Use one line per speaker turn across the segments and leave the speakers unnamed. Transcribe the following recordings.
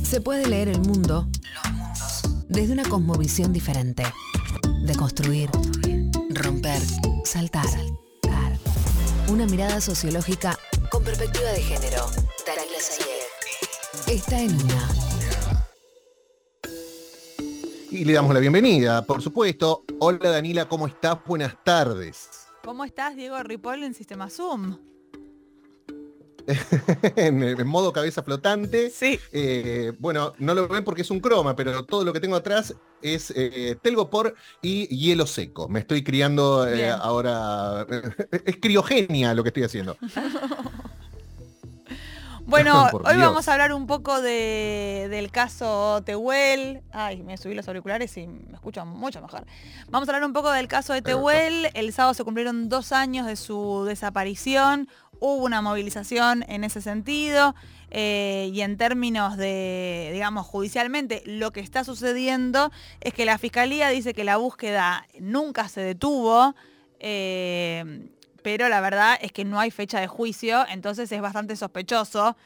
Se puede leer el mundo, los mundos, desde una cosmovisión diferente. Deconstruir, romper, saltar. Una mirada sociológica con perspectiva de género. Dalila Sayed está en Una.
Y le damos la bienvenida, por supuesto. Hola Danila, ¿cómo estás? Buenas tardes.
¿Cómo estás, Diego Ripoll, en Sistema Zoom?
en modo cabeza flotante.
Sí.
Bueno, no lo ven porque es un croma, pero todo lo que tengo atrás es telgopor y hielo seco. Me estoy criando ahora. Es criogenia lo que estoy haciendo.
Bueno, hoy vamos a hablar un poco del caso Tehuel. Ay, me subí los auriculares y me escucho mucho mejor. Vamos a hablar un poco del caso de Tehuel. El sábado se cumplieron 2 años de su desaparición. Hubo una movilización en ese sentido. Y en términos de, digamos, judicialmente, lo que está sucediendo es que la Fiscalía dice que la búsqueda nunca se detuvo. Pero la verdad es que no hay fecha de juicio, entonces es bastante sospechoso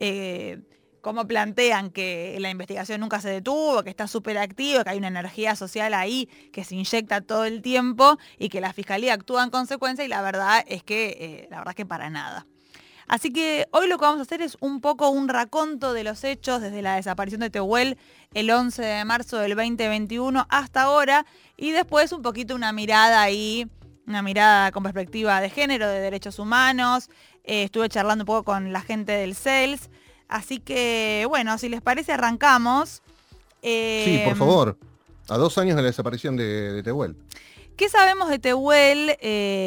cómo plantean que la investigación nunca se detuvo, que está súper activa, que hay una energía social ahí que se inyecta todo el tiempo y que la Fiscalía actúa en consecuencia, y la verdad es que para nada. Así que hoy lo que vamos a hacer es un poco un raconto de los hechos desde la desaparición de Tehuel el 11 de marzo del 2021 hasta ahora, y después un poquito una mirada ahí, una mirada con perspectiva de género, de derechos humanos. Estuve charlando un poco con la gente del CELS. Así que, bueno, si les parece, arrancamos.
Sí, por favor. A 2 años de la desaparición de Tehuel.
¿Qué sabemos de Tehuel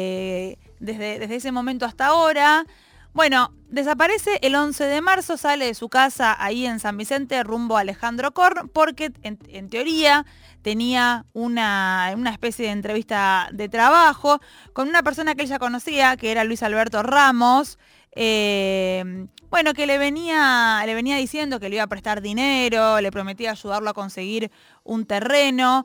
desde ese momento hasta ahora? Bueno, desaparece el 11 de marzo, sale de su casa ahí en San Vicente rumbo a Alejandro Korn, porque en teoría tenía una especie de entrevista de trabajo con una persona que él ya conocía, que era Luis Alberto Ramos. Que le venía diciendo que le iba a prestar dinero, le prometía ayudarlo a conseguir un terreno.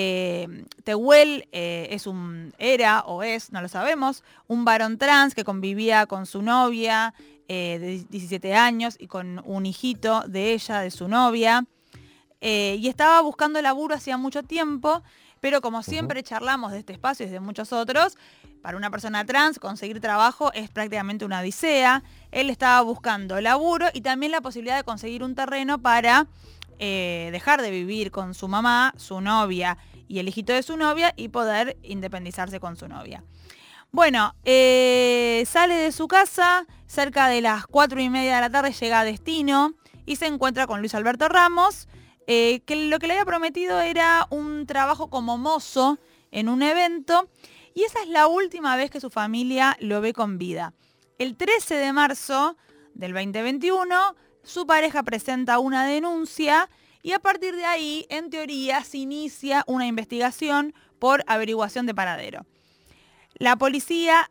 Tehuel era o es, no lo sabemos, un varón trans que convivía con su novia de 17 años y con un hijito de ella, de su novia. Y estaba buscando laburo hacía mucho tiempo, pero como siempre charlamos de este espacio y de muchos otros, para una persona trans conseguir trabajo es prácticamente una odisea. Él estaba buscando laburo y también la posibilidad de conseguir un terreno para dejar de vivir con su mamá, su novia y el hijito de su novia y poder independizarse con su novia. Bueno, sale de su casa, cerca de las 4:30 de la tarde llega a destino y se encuentra con Luis Alberto Ramos, que lo que le había prometido era un trabajo como mozo en un evento, y esa es la última vez que su familia lo ve con vida. El 13 de marzo del 2021, su pareja presenta una denuncia y a partir de ahí, en teoría, se inicia una investigación por averiguación de paradero. La policía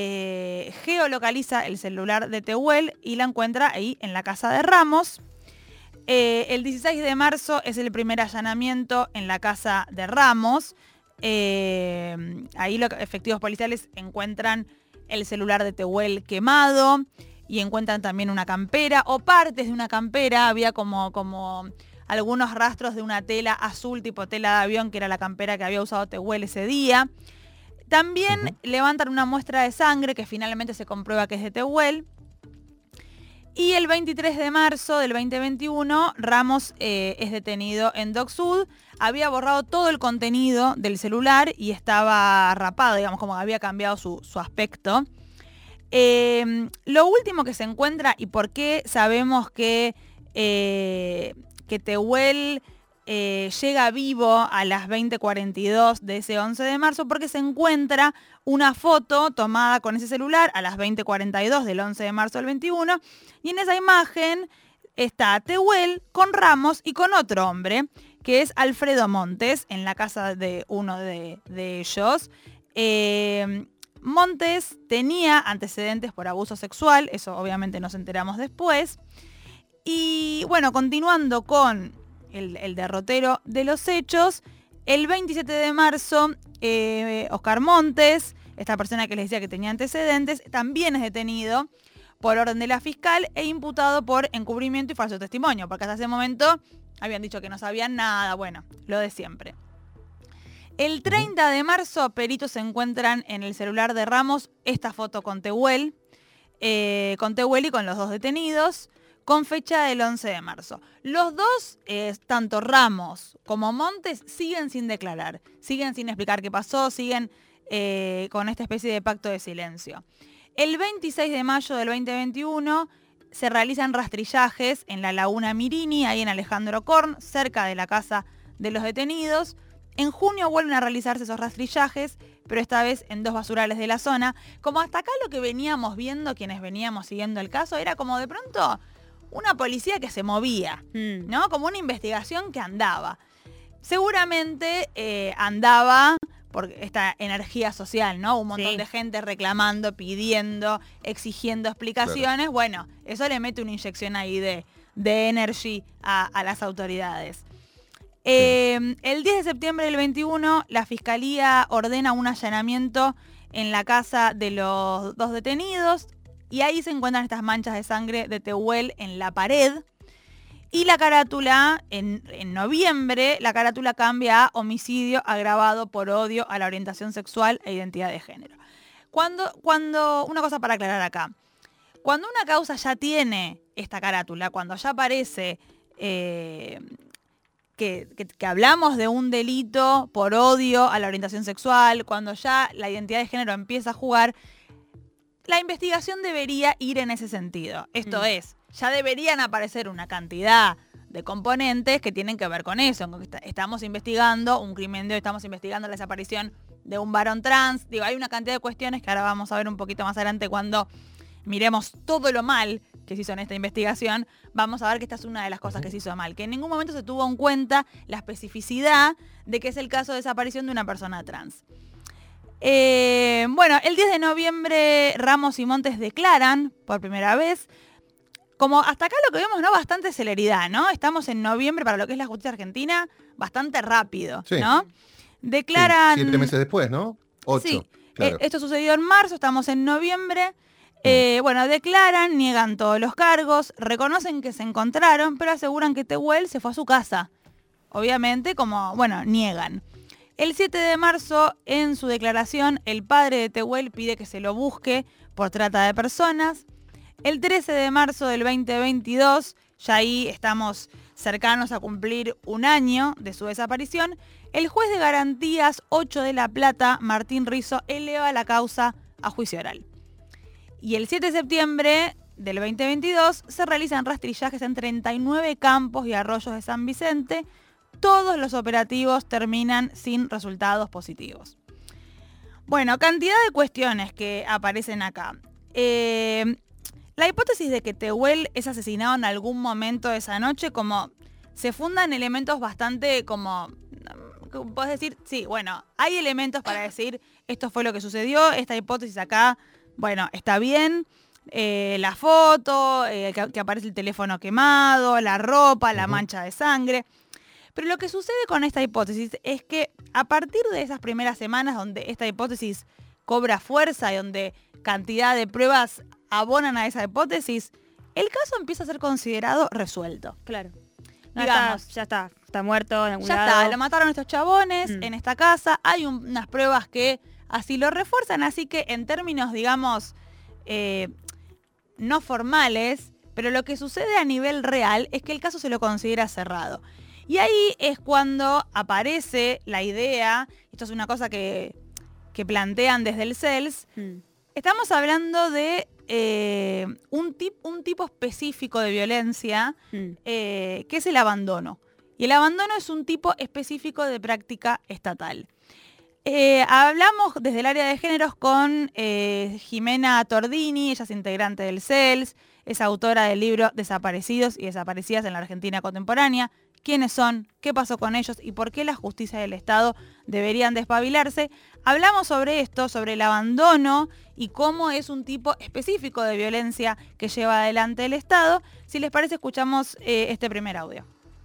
geolocaliza el celular de Tehuel y la encuentra ahí en la casa de Ramos. El 16 de marzo es el primer allanamiento en la casa de Ramos. Ahí los efectivos policiales encuentran el celular de Tehuel quemado y encuentran también una campera o partes de una campera. Había como algunos rastros de una tela azul tipo tela de avión, que era la campera que había usado Tehuel ese día. También levantan una muestra de sangre que finalmente se comprueba que es de Tehuel. Y el 23 de marzo del 2021, Ramos es detenido en Dock Sud. Había borrado todo el contenido del celular y estaba rapado, digamos, como había cambiado su aspecto. Lo último que se encuentra y por qué sabemos que Tehuel llega vivo a las 20:42 de ese 11 de marzo, porque se encuentra una foto tomada con ese celular a las 20:42 del 11 de marzo del 21, y en esa imagen está Tehuel con Ramos y con otro hombre, que es Alfredo Montes, en la casa de uno de ellos. Montes tenía antecedentes por abuso sexual, eso obviamente nos enteramos después. Y bueno, continuando con el derrotero de los hechos, el 27 de marzo, Oscar Montes, esta persona que les decía que tenía antecedentes, también es detenido por orden de la fiscal e imputado por encubrimiento y falso testimonio, porque hasta ese momento habían dicho que no sabían nada, bueno, lo de siempre. El 30 de marzo, peritos encuentran en el celular de Ramos esta foto con Tehuel y con los dos detenidos, con fecha del 11 de marzo. Los dos, tanto Ramos como Montes, siguen sin declarar, siguen sin explicar qué pasó, siguen con esta especie de pacto de silencio. El 26 de mayo del 2021 se realizan rastrillajes en la Laguna Mirini, ahí en Alejandro Korn, cerca de la casa de los detenidos. En junio vuelven a realizarse esos rastrillajes, pero esta vez en 2 basurales de la zona. Como hasta acá lo que veníamos viendo, quienes veníamos siguiendo el caso, era como de pronto una policía que se movía, ¿no? Como una investigación que andaba. Seguramente andaba por esta energía social, ¿no? Un montón de gente reclamando, pidiendo, exigiendo explicaciones. Claro. Bueno, eso le mete una inyección ahí de energy a las autoridades. El 10 de septiembre del 21, la Fiscalía ordena un allanamiento en la casa de los 2 detenidos y ahí se encuentran estas manchas de sangre de Tehuel en la pared. Y la carátula, en noviembre, la carátula cambia a homicidio agravado por odio a la orientación sexual e identidad de género. Una cosa para aclarar acá. Cuando una causa ya tiene esta carátula, cuando ya aparece que hablamos de un delito por odio a la orientación sexual, cuando ya la identidad de género empieza a jugar, la investigación debería ir en ese sentido. Esto es, ya deberían aparecer una cantidad de componentes que tienen que ver con eso. Estamos investigando un crimen de odio, estamos investigando la desaparición de un varón trans. Digo, hay una cantidad de cuestiones que ahora vamos a ver un poquito más adelante cuando miremos todo lo mal que se hizo en esta investigación. Vamos a ver que esta es una de las cosas que se hizo mal, que en ningún momento se tuvo en cuenta la especificidad de que es el caso de desaparición de una persona trans. Bueno, el 10 de noviembre Ramos y Montes declaran por primera vez. Como hasta acá lo que vemos, ¿no? Bastante celeridad, ¿no? Estamos en noviembre para lo que es la justicia argentina, bastante rápido, ¿no? Declaran...
7 meses después, ¿no? 8.
Sí,
claro.
Esto sucedió en marzo, estamos en noviembre. Bueno, declaran, niegan todos los cargos, reconocen que se encontraron, pero aseguran que Tehuel se fue a su casa. Obviamente, niegan. El 7 de marzo, en su declaración, el padre de Tehuel pide que se lo busque por trata de personas. El 13 de marzo del 2022, ya ahí estamos cercanos a cumplir un año de su desaparición, el juez de garantías 8 de La Plata, Martín Rizzo, eleva la causa a juicio oral. Y el 7 de septiembre del 2022 se realizan rastrillajes en 39 campos y arroyos de San Vicente. Todos los operativos terminan sin resultados positivos. Bueno, cantidad de cuestiones que aparecen acá. La hipótesis de que Tehuel es asesinado en algún momento de esa noche, como se fundan elementos bastante como... Podés decir, sí, bueno, hay elementos para decir esto fue lo que sucedió, esta hipótesis acá, bueno, está bien. La foto, que aparece el teléfono quemado, la ropa, la mancha de sangre. Pero lo que sucede con esta hipótesis es que a partir de esas primeras semanas donde esta hipótesis cobra fuerza y donde cantidad de pruebas abonan a esa hipótesis, el caso empieza a ser considerado resuelto.
Claro.
Digamos,
ya está muerto en algún
ya
lado.
está, lo mataron estos chabones en esta casa. Hay unas pruebas que así lo refuerzan, así que en términos, digamos, no formales, pero lo que sucede a nivel real es que el caso se lo considera cerrado. Y ahí es cuando aparece la idea, esto es una cosa que plantean desde el CELS, estamos hablando de un tipo específico de violencia, que es el abandono. Y el abandono es un tipo específico de práctica estatal. Hablamos desde el área de géneros con Jimena Tordini, ella es integrante del CELS, es autora del libro Desaparecidos y Desaparecidas en la Argentina Contemporánea. ¿Quiénes son? ¿Qué pasó con ellos? ¿Y por qué la justicia del Estado deberían despabilarse? Hablamos sobre esto, sobre el abandono y cómo es un tipo específico de violencia que lleva adelante el Estado. Si les parece, escuchamos este primer audio.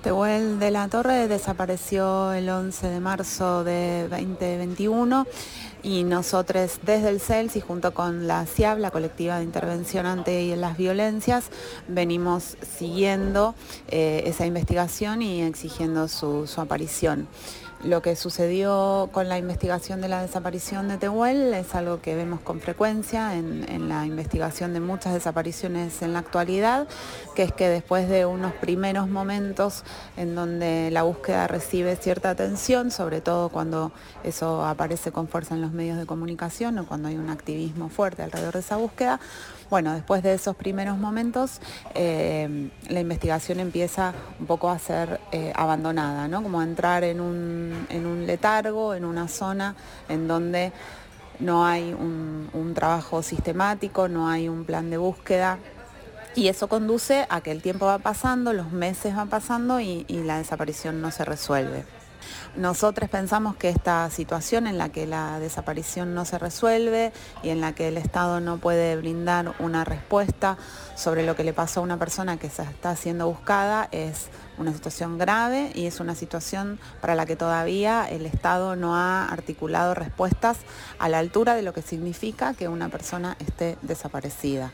Tehuel de la Torre desapareció el 11 de marzo de 2021 y nosotros desde el CELS y junto con la CIAB, la Colectiva de Intervención ante las Violencias, venimos siguiendo esa investigación y exigiendo su aparición. Lo que sucedió con la investigación de la desaparición de Tehuel es algo que vemos con frecuencia en la investigación de muchas desapariciones en la actualidad, que es que después de unos primeros momentos en donde la búsqueda recibe cierta atención, sobre todo cuando eso aparece con fuerza en los medios de comunicación o cuando hay un activismo fuerte alrededor de esa búsqueda, bueno, después de esos primeros momentos, la investigación empieza un poco a ser abandonada, ¿no? Como a entrar en un letargo, en una zona en donde no hay un trabajo sistemático, no hay un plan de búsqueda. Y eso conduce a que el tiempo va pasando, los meses van pasando y la desaparición no se resuelve. Nosotros pensamos que esta situación en la que la desaparición no se resuelve y en la que el Estado no puede brindar una respuesta sobre lo que le pasó a una persona que se está siendo buscada es una situación grave y es una situación para la que todavía el Estado no ha articulado respuestas a la altura de lo que significa que una persona esté desaparecida.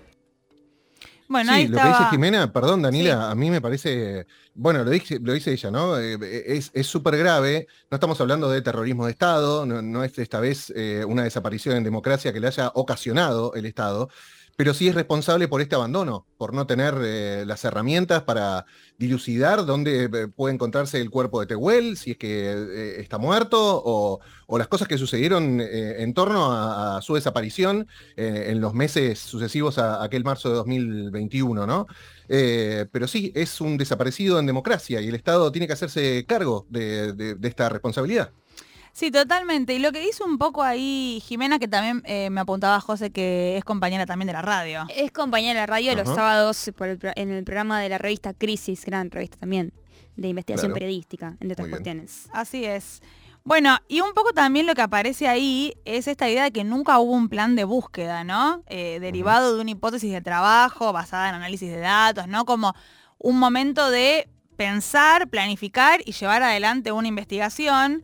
Bueno,
sí,
ahí
lo
estaba...
que dice Jimena, perdón Daniela,
Sí.
A mí me parece, bueno, lo dice ella, ¿no? Es súper grave, no estamos hablando de terrorismo de Estado, no es esta vez una desaparición en democracia que le haya ocasionado el Estado, pero sí es responsable por este abandono, por no tener las herramientas para dilucidar dónde puede encontrarse el cuerpo de Tehuel, si es que está muerto, o las cosas que sucedieron en torno a su desaparición en los meses sucesivos a aquel marzo de 2021, ¿no? Pero sí, es un desaparecido en democracia y el Estado tiene que hacerse cargo de esta responsabilidad.
Sí, totalmente. Y lo que dice un poco ahí Jimena, que también me apuntaba José, que es compañera también de la radio.
Es compañera de la radio los
Ajá.
sábados en el programa de la revista Crisis, gran revista también, de investigación
Claro.
periodística, entre otras
Muy bien.
cuestiones.
Así es. Bueno, y un poco también lo que aparece ahí es esta idea de que nunca hubo un plan de búsqueda, ¿no? Derivado de una hipótesis de trabajo basada en análisis de datos, ¿no? Como un momento de pensar, planificar y llevar adelante una investigación.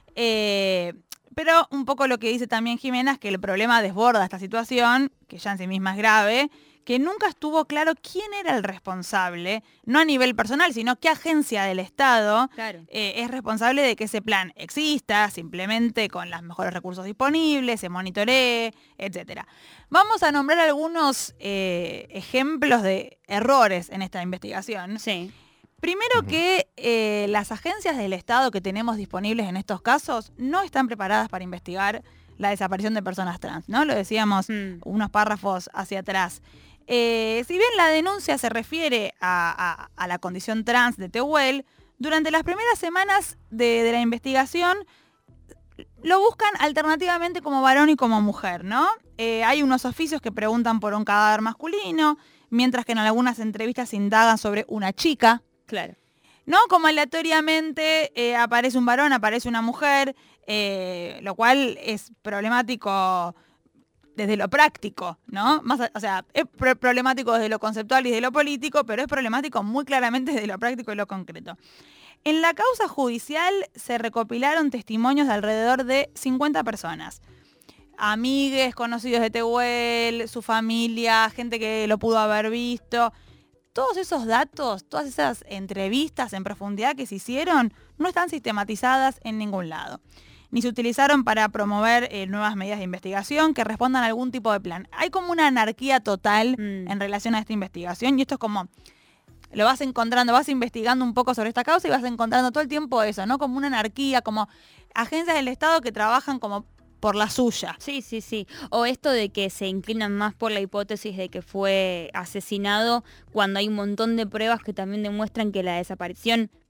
Pero un poco lo que dice también Jimena es que el problema desborda esta situación, que ya en sí misma es grave, que nunca estuvo claro quién era el responsable, no a nivel personal, sino qué agencia del Estado
Claro.
es responsable de que ese plan exista, simplemente con los mejores recursos disponibles, se monitoree, etc. Vamos a nombrar algunos ejemplos de errores en esta investigación.
Sí.
Primero
Ujú.
que las agencias del Estado que tenemos disponibles en estos casos no están preparadas para investigar la desaparición de personas trans, ¿no? Lo decíamos unos párrafos hacia atrás. Si bien la denuncia se refiere a la condición trans de Tehuel, durante las primeras semanas de la investigación lo buscan alternativamente como varón y como mujer, ¿no? Hay unos oficios que preguntan por un cadáver masculino, mientras que en algunas entrevistas se indagan sobre una chica.
Claro.
¿No? Como aleatoriamente aparece un varón, aparece una mujer, lo cual es problemático desde lo práctico, ¿no? O sea, es problemático desde lo conceptual y desde lo político, pero es problemático muy claramente desde lo práctico y lo concreto. En la causa judicial se recopilaron testimonios de alrededor de 50 personas. Amigues, conocidos de Tehuel, su familia, gente que lo pudo haber visto. Todos esos datos, todas esas entrevistas en profundidad que se hicieron, no están sistematizadas en ningún lado. Ni se utilizaron para promover nuevas medidas de investigación que respondan a algún tipo de plan. Hay como una anarquía total en relación a esta investigación y esto es como, lo vas encontrando, vas investigando un poco sobre esta causa y vas encontrando todo el tiempo eso, ¿no? Como una anarquía, como agencias del Estado que trabajan como por la suya.
Sí, sí, sí. O esto de que se inclinan más por la hipótesis de que fue asesinado cuando hay un montón de pruebas que también demuestran que la desaparición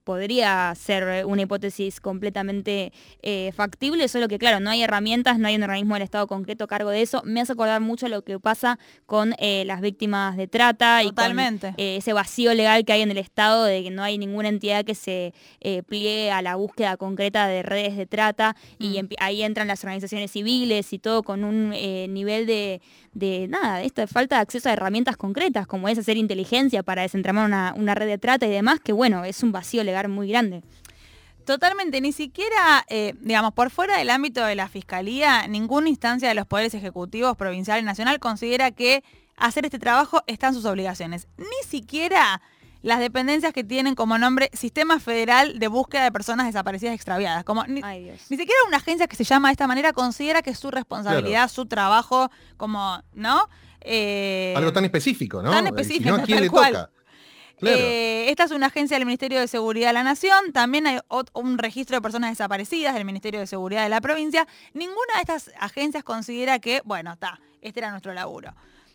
podría ser una hipótesis completamente factible, solo que claro, no hay herramientas, no hay un organismo del Estado concreto a cargo de eso. Me hace acordar mucho lo que pasa con las víctimas de trata.
Totalmente.
Y con ese vacío legal que hay en el Estado de que no hay ninguna entidad que se pliegue a la búsqueda concreta de redes de trata y ahí entran las organizaciones civiles y todo con un nivel de esta falta de acceso a herramientas concretas como es hacer inteligencia para desentramar una red de trata y demás, que bueno, es un vacío legal muy grande.
Totalmente, ni siquiera, digamos, por fuera del ámbito de la Fiscalía, ninguna instancia de los poderes ejecutivos, provincial y nacional considera que hacer este trabajo está en sus obligaciones. Ni siquiera las dependencias que tienen como nombre Sistema Federal de Búsqueda de Personas Desaparecidas y Extraviadas. Ni siquiera una agencia que se llama de esta manera considera que es su responsabilidad, su trabajo, como, ¿no?
Algo tan específico, ¿no?
Tan específico,
Si no, ¿a quién le
cual.
toca? Claro.
Esta es una agencia del Ministerio de Seguridad de la Nación, también hay un registro de personas desaparecidas del Ministerio de Seguridad de la provincia. Ninguna de estas agencias considera que, bueno, este era nuestro laburo.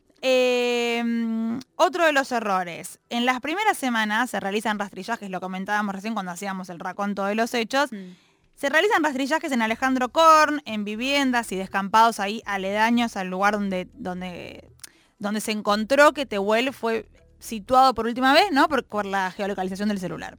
Otro de los errores. En las primeras semanas se realizan rastrillajes, lo comentábamos recién cuando hacíamos el raconto de los hechos. Se realizan rastrillajes en Alejandro Korn, en viviendas y descampados ahí aledaños al lugar donde se encontró que Tehuel fue situado por última vez, ¿no? Por la geolocalización del celular.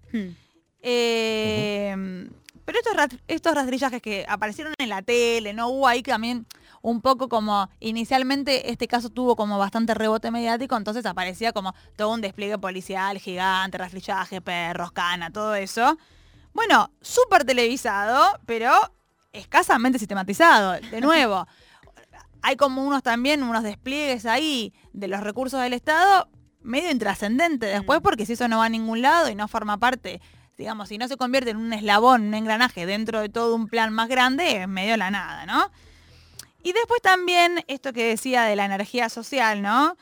Pero estos rastrillajes que aparecieron en la tele, ¿no? Hubo ahí también un poco como, inicialmente este caso tuvo como bastante rebote mediático, entonces aparecía como todo un despliegue policial gigante, rastrillaje, perros, cana, todo eso. Bueno, súper televisado, pero escasamente sistematizado. De nuevo, hay como unos despliegues ahí de los recursos del Estado medio intrascendente después, porque si eso no va a ningún lado y no forma parte, digamos, si no se convierte en un eslabón, un engranaje dentro de todo un plan más grande, es medio la nada, ¿no? Y después también esto que decía de la energía social, ¿no?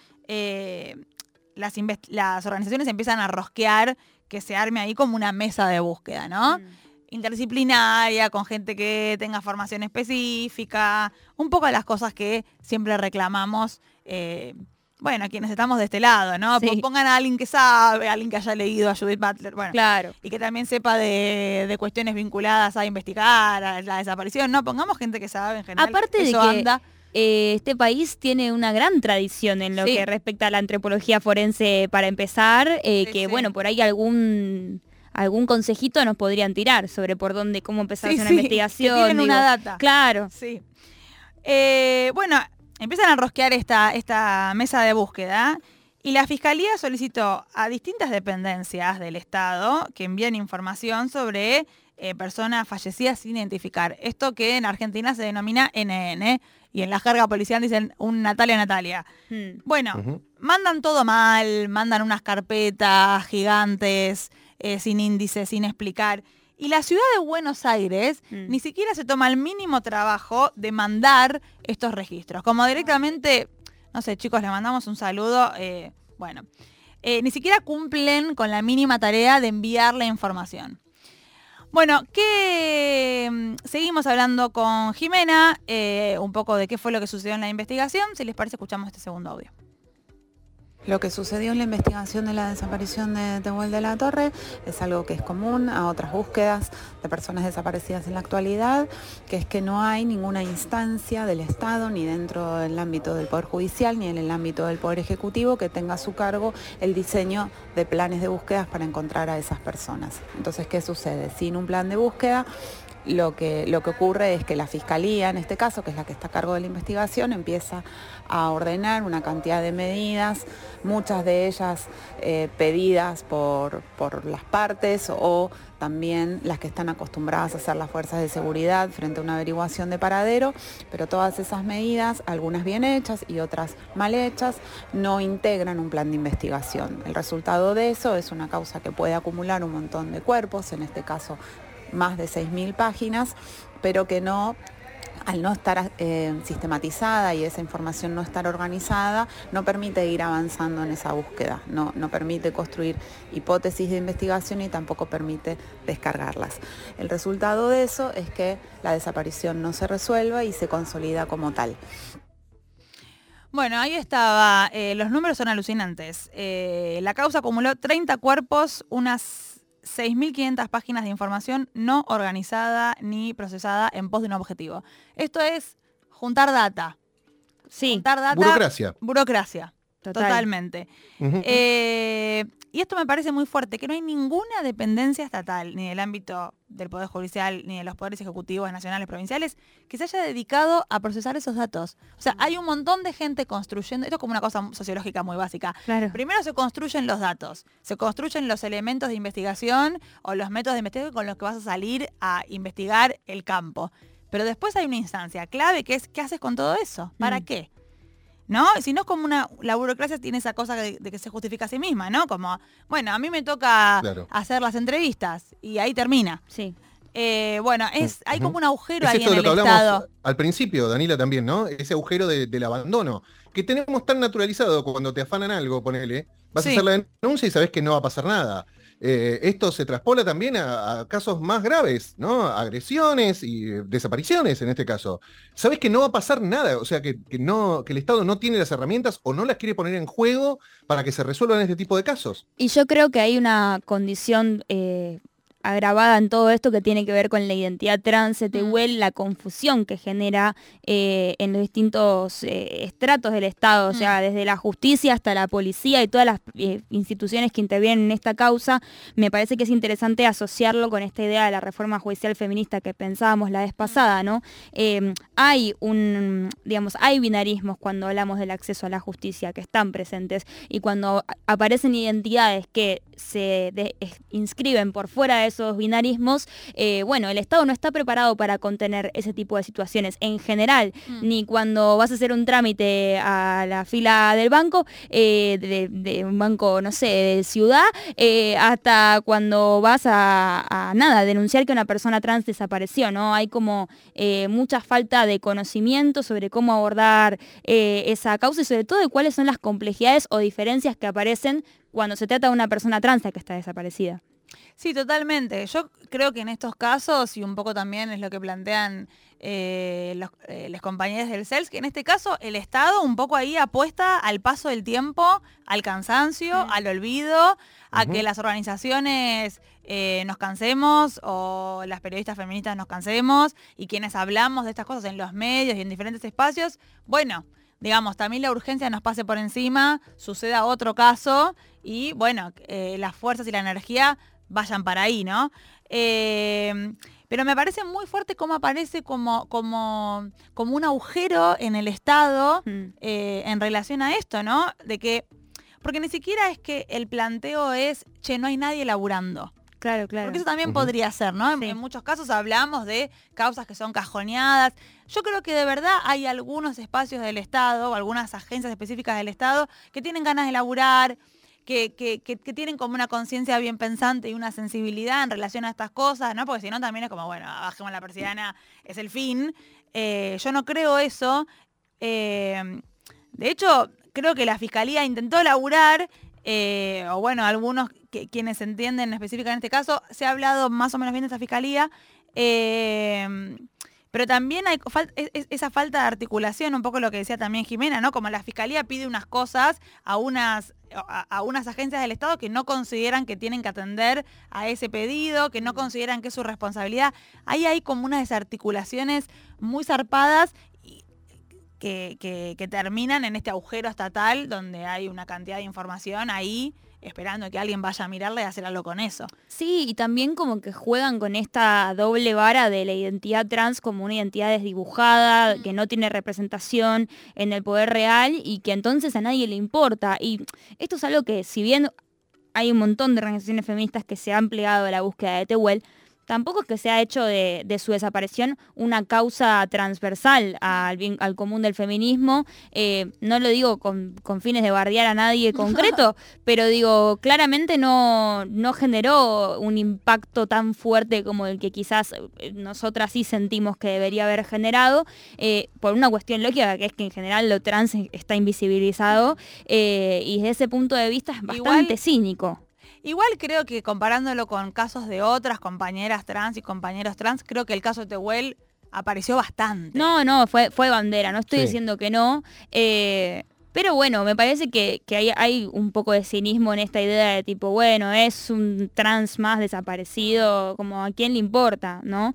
Las organizaciones empiezan a rosquear que se arme ahí como una mesa de búsqueda, ¿no? Interdisciplinaria, con gente que tenga formación específica, un poco de las cosas que siempre reclamamos, bueno, quienes estamos de este lado, ¿no?
Sí.
Pongan a alguien que sabe, a alguien que haya leído a Judith Butler, bueno,
Claro.
y que también sepa de cuestiones vinculadas a investigar, a la desaparición, ¿no? Pongamos gente que sabe en general.
Aparte de
eso
que
anda.
Este país tiene una gran tradición en lo
Sí.
que respecta a la antropología forense para empezar, que bueno, por ahí algún consejito nos podrían tirar sobre por dónde, cómo empezar a hacer una investigación.
Que tienen una data.
Claro.
Sí. Bueno, empiezan a rosquear esta mesa de búsqueda y la Fiscalía solicitó a distintas dependencias del Estado que envíen información sobre personas fallecidas sin identificar. Esto que en Argentina se denomina NN y en la jerga policial dicen un Natalia. Bueno, mandan todo mal, mandan unas carpetas gigantes, sin índices, sin explicar. Y la ciudad de Buenos Aires ni siquiera se toma el mínimo trabajo de mandar estos registros. Como directamente, no sé, chicos, les mandamos un saludo. Ni siquiera cumplen con la mínima tarea de enviar la información. Bueno, seguimos hablando con Jimena, un poco de qué fue lo que sucedió en la investigación. Si les parece, escuchamos este segundo audio.
Lo que sucedió en la investigación de la desaparición de Tehuel de la Torre es algo que es común a otras búsquedas de personas desaparecidas en la actualidad, que es que no hay ninguna instancia del Estado, ni dentro del ámbito del Poder Judicial, ni en el ámbito del Poder Ejecutivo, que tenga a su cargo el diseño de planes de búsquedas para encontrar a esas personas. Entonces, ¿qué sucede? Sin un plan de búsqueda, lo que ocurre es que la Fiscalía, en este caso, que es la que está a cargo de la investigación, empieza a ordenar una cantidad de medidas, muchas de ellas pedidas por las partes o también las que están acostumbradas a hacer las fuerzas de seguridad frente a una averiguación de paradero, pero todas esas medidas, algunas bien hechas y otras mal hechas, no integran un plan de investigación. El resultado de eso es una causa que puede acumular un montón de cuerpos, en este caso más de 6.000 páginas, pero que no, al no estar sistematizada y esa información no estar organizada, no permite ir avanzando en esa búsqueda, no permite construir hipótesis de investigación y tampoco permite descargarlas. El resultado de eso es que la desaparición no se resuelve y se consolida como tal.
Bueno, ahí estaba. Los números son alucinantes. La causa acumuló 30 cuerpos, unas 6.500 páginas de información no organizada ni procesada en pos de un objetivo. Esto es juntar data.
Sí.
Juntar data. Burocracia. Totalmente.
Ujú.
Y esto me parece muy fuerte, que no hay ninguna dependencia estatal, ni del ámbito del Poder Judicial, ni de los poderes ejecutivos nacionales, provinciales, que se haya dedicado a procesar esos datos. O sea, hay un montón de gente construyendo, esto es como una cosa sociológica muy básica.
Claro.
Primero se construyen los datos, se construyen los elementos de investigación o los métodos de investigación con los que vas a salir a investigar el campo. Pero después hay una instancia clave que es, ¿qué haces con todo eso? ¿Para qué? ¿No? Si no es como la burocracia tiene esa cosa de que se justifica a sí misma, ¿no? Como, bueno, a mí me toca hacer las entrevistas y ahí termina.
Sí.
Bueno, hay como un agujero
Es
ahí
esto
en
de lo
el
que hablamos
Estado.
al principio, Danila, también, ¿no? Ese agujero del abandono, que tenemos tan naturalizado cuando te afanan algo, ponele, vas a hacer la denuncia y sabés que no va a pasar nada. Esto se traspola también a casos más graves, ¿no? Agresiones y desapariciones en este caso. Sabés que no va a pasar nada, o sea, que el Estado no tiene las herramientas o no las quiere poner en juego para que se resuelvan este tipo de casos.
Y yo creo que hay una condición agravada en todo esto que tiene que ver con la identidad trans, Tehuel, la confusión que genera en los distintos estratos del Estado, o sea, desde la justicia hasta la policía y todas las instituciones que intervienen en esta causa. Me parece que es interesante asociarlo con esta idea de la reforma judicial feminista que pensábamos la vez pasada, ¿no? Hay binarismos cuando hablamos del acceso a la justicia que están presentes, y cuando aparecen identidades que se inscriben por fuera de esos binarismos, el Estado no está preparado para contener ese tipo de situaciones en general, ni cuando vas a hacer un trámite a la fila del banco, de un banco, no sé, de ciudad, hasta cuando vas a denunciar que una persona trans desapareció, ¿no? Hay como mucha falta de conocimiento sobre cómo abordar esa causa y sobre todo de cuáles son las complejidades o diferencias que aparecen cuando se trata de una persona trans que está desaparecida.
Sí, totalmente. Yo creo que en estos casos, y un poco también es lo que plantean los compañeros del CELS, que en este caso el Estado un poco ahí apuesta al paso del tiempo, al cansancio, al olvido, a que las organizaciones nos cansemos o las periodistas feministas nos cansemos y quienes hablamos de estas cosas en los medios y en diferentes espacios, bueno, digamos, también la urgencia nos pase por encima, suceda otro caso y, bueno, las fuerzas y la energía vayan para ahí, ¿no? Pero me parece muy fuerte cómo aparece como un agujero en el Estado en relación a esto, ¿no? Porque ni siquiera es que el planteo es, che, no hay nadie laburando.
Claro.
Porque eso también podría ser, ¿no? Sí. En muchos casos hablamos de causas que son cajoneadas. Yo creo que de verdad hay algunos espacios del Estado, o algunas agencias específicas del Estado, que tienen ganas de laburar, que tienen como una conciencia bien pensante y una sensibilidad en relación a estas cosas, ¿no? Porque si no también es como, bueno, bajemos la persiana, es el fin. Yo no creo eso. De hecho, creo que la Fiscalía intentó laburar, o bueno, algunos quienes entienden específicamente este caso, se ha hablado más o menos bien de esta Fiscalía, pero también hay esa falta de articulación, un poco lo que decía también Jimena, ¿no? Como la Fiscalía pide unas cosas a unas agencias del Estado que no consideran que tienen que atender a ese pedido, que no consideran que es su responsabilidad. Ahí hay como unas desarticulaciones muy zarpadas que terminan en este agujero estatal donde hay una cantidad de información ahí esperando que alguien vaya a mirarla y hacer algo con eso.
Sí, y también como que juegan con esta doble vara de la identidad trans como una identidad desdibujada, que no tiene representación en el poder real y que entonces a nadie le importa. Y esto es algo que, si bien hay un montón de organizaciones feministas que se han plegado a la búsqueda de Tehuel, tampoco es que se ha hecho de su desaparición una causa transversal al común del feminismo. No lo digo con fines de bardear a nadie concreto, pero digo, claramente no generó un impacto tan fuerte como el que quizás nosotras sí sentimos que debería haber generado, por una cuestión lógica, que es que en general lo trans está invisibilizado, y desde ese punto de vista es bastante cínico.
Igual creo que comparándolo con casos de otras compañeras trans y compañeros trans, creo que el caso de Tehuel apareció bastante.
No, fue bandera, no estoy diciendo que no. Pero bueno, me parece que hay un poco de cinismo en esta idea de tipo, bueno, es un trans más desaparecido, como a quién le importa, ¿no?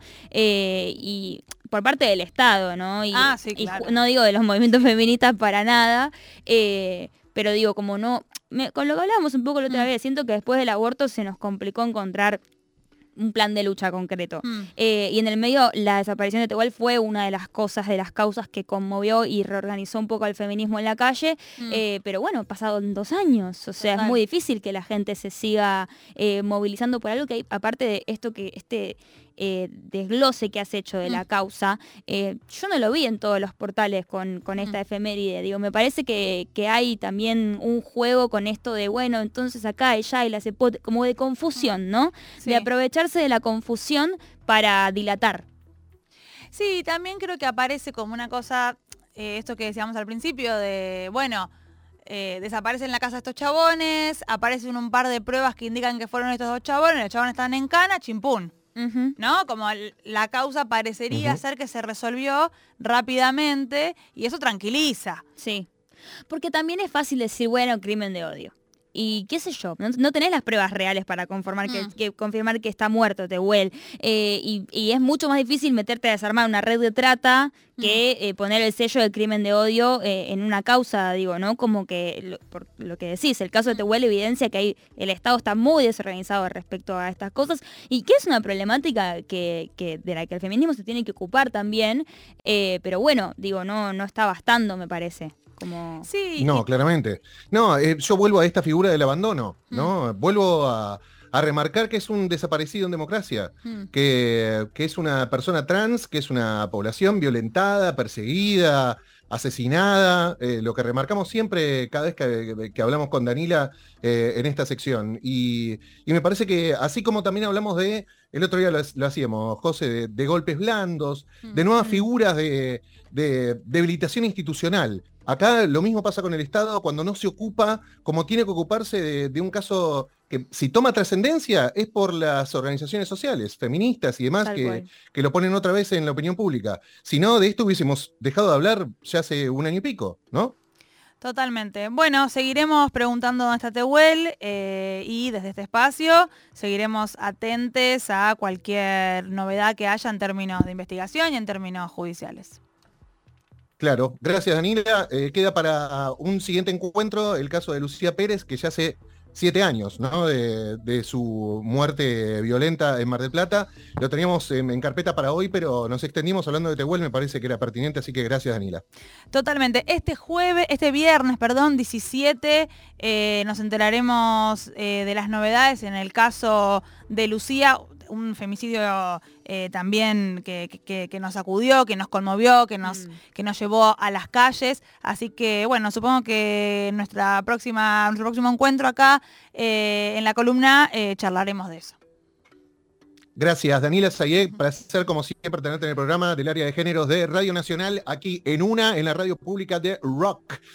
Y por parte del Estado, ¿no?
Sí, claro.
No digo de los movimientos feministas para nada, pero digo, como no, con lo que hablábamos un poco la otra vez, siento que después del aborto se nos complicó encontrar un plan de lucha concreto. Y en el medio, la desaparición de Tehuel fue una de las causas que conmovió y reorganizó un poco al feminismo en la calle, pero bueno, pasaron 2 años, o sea,
Total.
es muy difícil que la gente se siga movilizando por algo que hay, aparte de esto que desglose que has hecho de la causa, yo no lo vi en todos los portales con esta efeméride. Digo, me parece que hay también un juego con esto de, bueno, entonces acá ella y la cepote, como de confusión, ¿no?
Sí.
De aprovecharse de la confusión para dilatar.
Sí, también creo que aparece como una cosa, esto que decíamos al principio, de, bueno, desaparecen en la casa estos chabones, aparecen un par de pruebas que indican que fueron estos 2 chabones, los chabones están en cana, chimpún. ¿No? Como la causa parecería ser que se resolvió rápidamente y eso tranquiliza.
Sí. Porque también es fácil decir, bueno, crimen de odio. Y qué sé yo, no tenés las pruebas reales para confirmar que está muerto Tehuel. Y es mucho más difícil meterte a desarmar una red de trata que poner el sello del crimen de odio en una causa, digo, ¿no? Como que, por lo que decís, el caso de Tehuel evidencia que el Estado está muy desorganizado respecto a estas cosas y que es una problemática de la que el feminismo se tiene que ocupar también, pero bueno, digo, no está bastando, me parece. Como...
Sí.
No, claramente. No, yo vuelvo a esta figura del abandono, ¿no? Vuelvo a remarcar que es un desaparecido en democracia, que es una persona trans, que es una población violentada, perseguida, asesinada, lo que remarcamos siempre cada vez que hablamos con Danila en esta sección. Y me parece que así como también hablamos el otro día lo hacíamos, José, de golpes blandos, de nuevas figuras de debilitación institucional. Acá lo mismo pasa con el Estado cuando no se ocupa, como tiene que ocuparse de un caso que si toma trascendencia es por las organizaciones sociales, feministas y demás, que lo ponen otra vez en la opinión pública. Si no, de esto hubiésemos dejado de hablar ya hace 1 año y pico, ¿no?
Totalmente. Bueno, seguiremos preguntando dónde está Tehuel y desde este espacio seguiremos atentes a cualquier novedad que haya en términos de investigación y en términos judiciales.
Claro, gracias Danila. Queda para un siguiente encuentro el caso de Lucía Pérez, que ya hace 7 años, ¿no? de su muerte violenta en Mar del Plata. Lo teníamos en carpeta para hoy, pero nos extendimos hablando de Tehuel, me parece que era pertinente, así que gracias Danila.
Totalmente. Este viernes, 17, nos enteraremos de las novedades en el caso de Lucía, un femicidio también que nos sacudió, que nos conmovió, que nos llevó a las calles. Así que, bueno, supongo que nuestro próximo encuentro acá en la columna charlaremos de eso.
Gracias, Danila Sayeg. Placer, como siempre, tenerte en el programa del área de géneros de Radio Nacional, aquí en la radio pública de Rock.